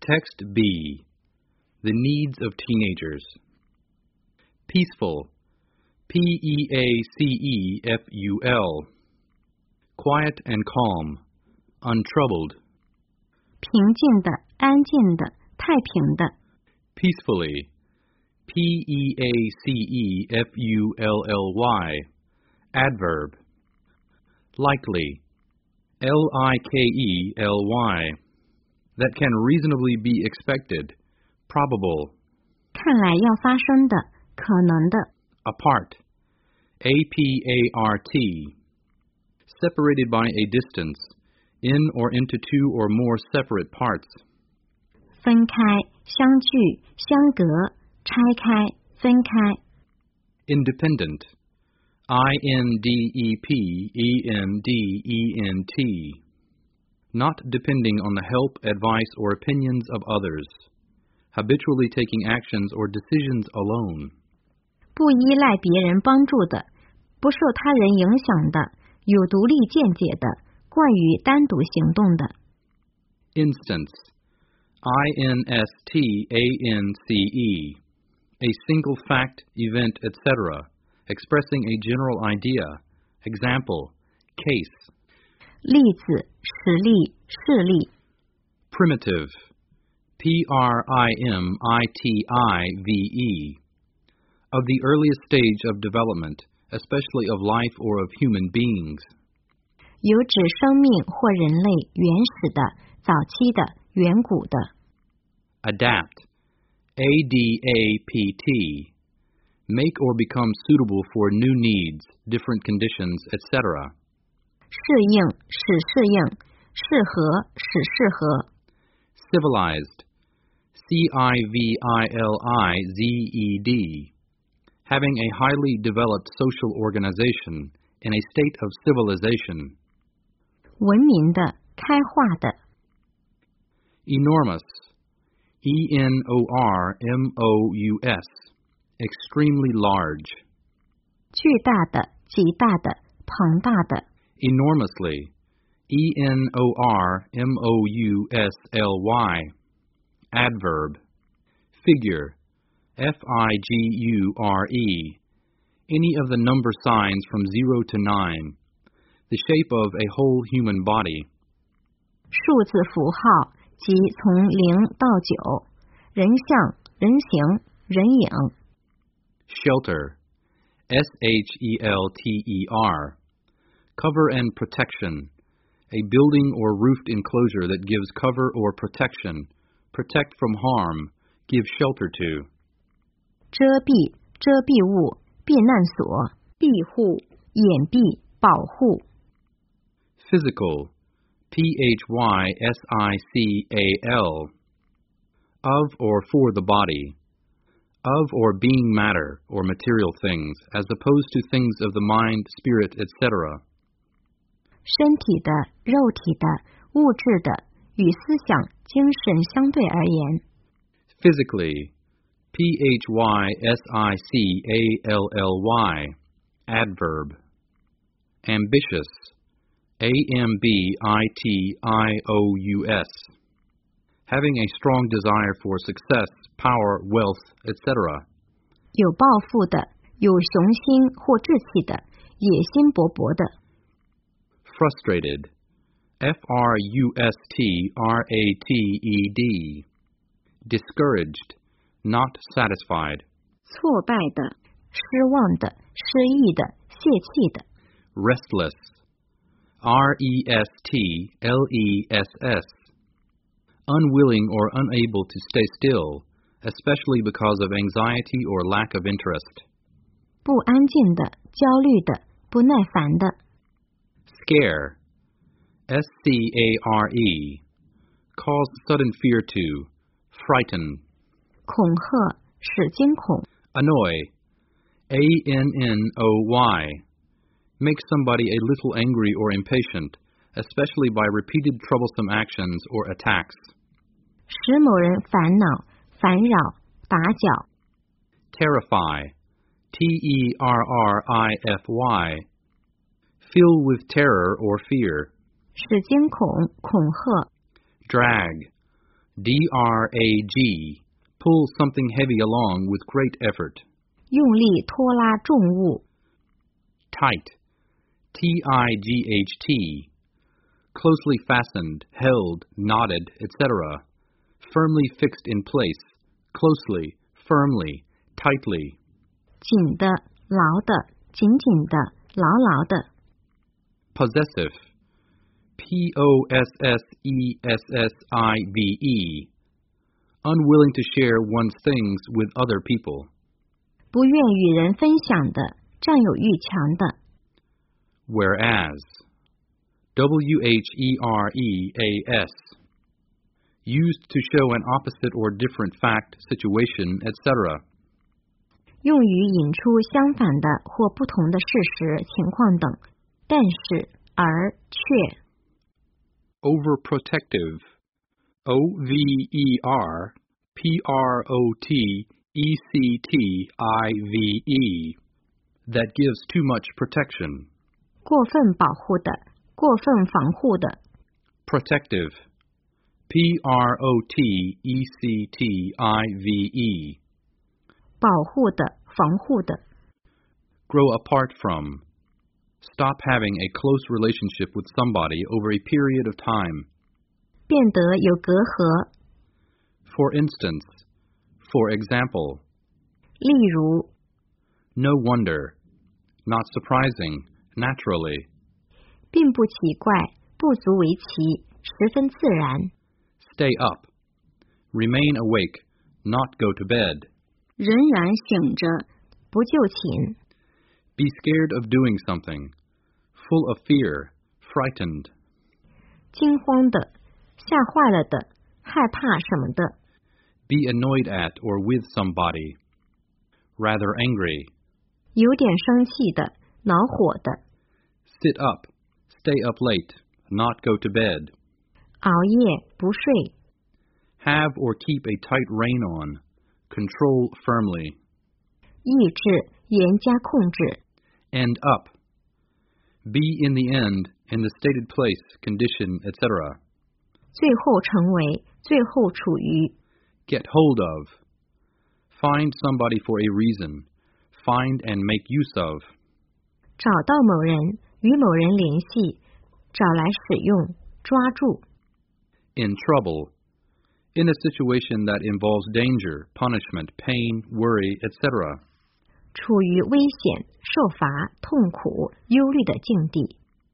Text B. The needs of teenagers. Peaceful. Peaceful. Quiet and calm. Untroubled. 平静的，安静的，太平的。 Peacefully. Peacefully. Adverb. Likely. Likely. That can reasonably be expected. Probable. 看来要发生的，可能的。 Apart. Apart. Separated by a distance. In or into two or more separate parts. 分开，相距，相隔，拆开，分开。 Independent. Independent. Not depending on the help, advice, or opinions of others. Habitually taking actions or decisions alone. 不依赖别人帮助的，不受他人影响的，有独立见解的，惯于单独行动的。 Instance. Instance. A single fact, event, etc. Expressing a general idea. Example. Case. 例子、实例、事例。 Primitive. Primitive. Of the earliest stage of development, especially of life or of human beings. 有指生命或人类原始的、早期的、远古的。 Adapt. Adapt. Make or become suitable for new needs, different conditions, etc. 适应，使适应，适合，使适合。 Civilized. Civilized. Having a highly developed social organization, in a state of civilization. 文明的，开化的。 Enormous. Enormous. Extremely large. 巨大的，极大的，庞大的。 Enormously. Enormously. Adverb. Figure. Figure. Any of the number signs from 0 to 9. The shape of a whole human body. 数字符号即从0到9，人像、人形、人影。 Shelter. Shelter. Cover and protection. A building or roofed enclosure that gives cover or protection. Protect from harm. Give shelter to. 遮蔽，遮蔽物，避难所，庇护，掩蔽，保护。 Physical. Physical. Of or for the body. Of or being matter or material things, as opposed to things of the mind, spirit, etc. 身体的、肉体的、物质的，与思想、精神相对而言。 Physically. Physically. Adverb. Ambitious. Ambitious. Having a strong desire for success, power, wealth, etc. 有抱负的，有雄心或志气的，野心勃勃的。 Frustrated. Frustrated. Discouraged. Not satisfied. 挫败的，失望的，失意的，泄气的。 Restless. Restless. Unwilling or unable to stay still, especially because of anxiety or lack of interest. 不安静的，焦虑的，不耐烦的。 Scare. Scare. Cause sudden fear to. Frighten. 恐吓，使惊恐。 Annoy. Annoy. Make somebody a little angry or impatient, especially by repeated troublesome actions or attacks. 使某人烦恼、烦扰、打搅。 Terrify. Terrify. Fill with terror or fear. 使惊恐、恐吓。 Drag. drag, pull something heavy along with great effort. 用力拖拉重物。 Tight, T-I-G-H-T, closely fastened, held, knotted, etc. Firmly fixed in place, closely, firmly, tightly. 紧的、牢的、紧紧的、牢牢的。 Possessive, P-O-S-S-E-S-S-I-V-E, unwilling to share one's things with other people. 不愿与人分享的，占有欲强的。 Whereas, W-H-E-R-E-A-S, used to show an opposite or different fact, situation, etc. 用于引出相反的或不同的事实、情况等，但是、而、却。 Overprotective, O-V-E-R-P-R-O-T-E-C-T-I-V-E, that gives too much protection. 过分保护的，过分防护的。 Protective, P-R-O-T-E-C-T-I-V-E. 保护的，防护的。 Grow apart from. Stop having a close relationship with somebody over a period of time. 变得有隔阂。 For instance, for example. 例如， No wonder. Not surprising, naturally. 并不奇怪，不足为奇，十分自然。 Stay up. Remain awake, not go to bed. 仍然醒着，不就寝。 Be scared of doing something. Full of fear, frightened. 惊慌的，吓坏了的，害怕什么的。 Be annoyed at or with somebody. Rather angry. 有点生气的，恼火的。 Sit up. Stay up late, not go to bed. 熬夜，不睡。 Have or keep a tight rein on. Control firmly. 抑制，严加控制。 End up. Be in the end, in the stated place, condition, etc. 最后成为，最后处于。 Get hold of. Find somebody for a reason. Find and make use of. 找到某人，与某人联系，找来使用，抓住。 In trouble. In a situation that involves danger, punishment, pain, worry, etc. 处于危险、受罚、痛苦、忧虑的境地。